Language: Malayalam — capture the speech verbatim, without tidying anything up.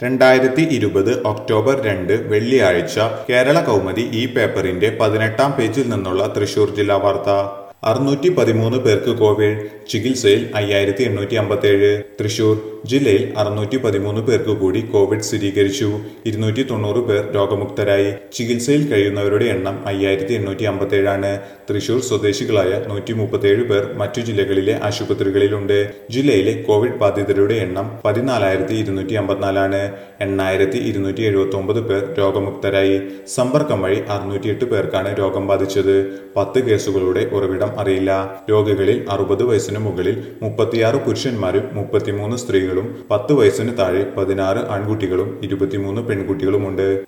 രണ്ടായിരത്തി ഇരുപത് ഒക്ടോബർ രണ്ട് വെള്ളിയാഴ്ച കേരള കൗമുദി ഈ പേപ്പറിന്റെ പതിനെട്ടാം പേജിൽ നിന്നുള്ള തൃശൂർ ജില്ലാ വാർത്ത. അറുന്നൂറ്റി പതിമൂന്ന് പേർക്ക് കോവിഡ്, ചികിത്സയിൽ അയ്യായിരത്തി എണ്ണൂറ്റി അമ്പത്തി ഏഴ്. തൃശൂർ ജില്ലയിൽ അറുന്നൂറ്റി പതിമൂന്ന് പേർക്ക് കൂടി കോവിഡ് സ്ഥിരീകരിച്ചു. ഇരുന്നൂറ്റി തൊണ്ണൂറ് പേർ രോഗമുക്തരായി. ചികിത്സയിൽ കഴിയുന്നവരുടെ എണ്ണം അയ്യായിരത്തി എണ്ണൂറ്റി അമ്പത്തി ഏഴാണ്. തൃശൂർ സ്വദേശികളായ നൂറ്റി മുപ്പത്തി ഏഴ് പേർ മറ്റു ജില്ലകളിലെ ആശുപത്രികളിലുണ്ട്. ജില്ലയിലെ കോവിഡ് ബാധിതരുടെ എണ്ണം പതിനാലായിരത്തി ഇരുന്നൂറ്റി അമ്പത്തിനാലാണ്. എണ്ണായിരത്തി ഇരുന്നൂറ്റി എഴുപത്തി ഒമ്പത് പേർ രോഗമുക്തരായി. സമ്പർക്കം വഴി അറുന്നൂറ്റി എട്ട് പേർക്കാണ് രോഗം ബാധിച്ചത്. പത്ത് കേസുകളുടെ ഉറവിടം അറിയില്ല. രോഗികളിൽ അറുപത് വയസ്സിന് മുകളിൽ മുപ്പത്തിയാറ് പുരുഷന്മാരും മുപ്പത്തിമൂന്ന് സ്ത്രീകളും പത്ത് വയസ്സിന് താഴെ പതിനാറ് ആൺകുട്ടികളും ഇരുപത്തിമൂന്ന് പെൺകുട്ടികളുമുണ്ട്.